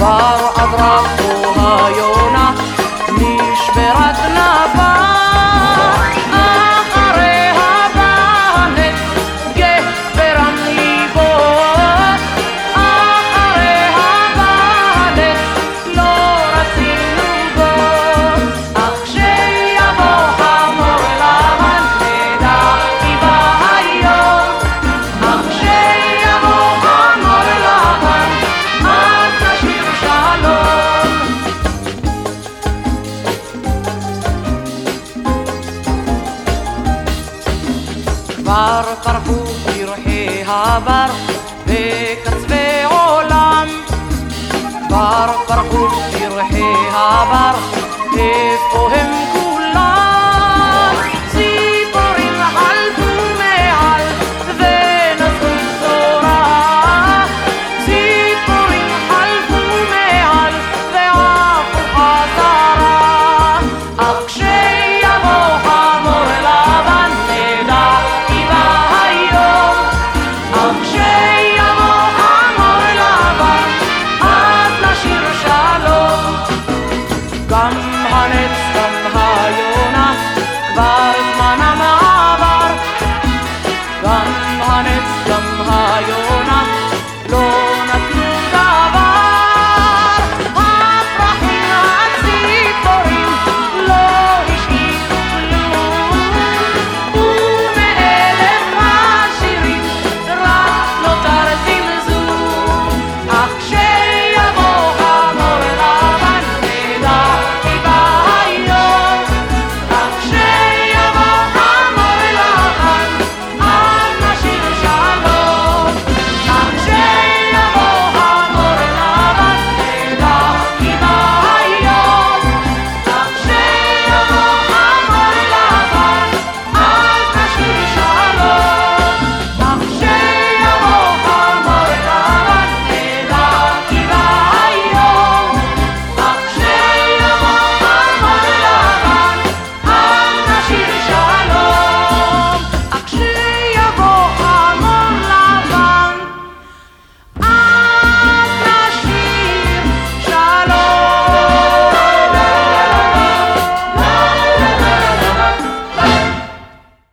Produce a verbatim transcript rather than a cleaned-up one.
כבר אדרפו היונה נשברת נבה אחרי הבנת גברם ליבות אחרי הבנת לא רצינו בו אך כשיבוא חמור לבן נדע כי בא היום אך כשיבוא חמור לבן אז נשיר שלום כבר פרחו פרחי הבר בקצווי עולם כבר פרחו פרחי הבר איפה הם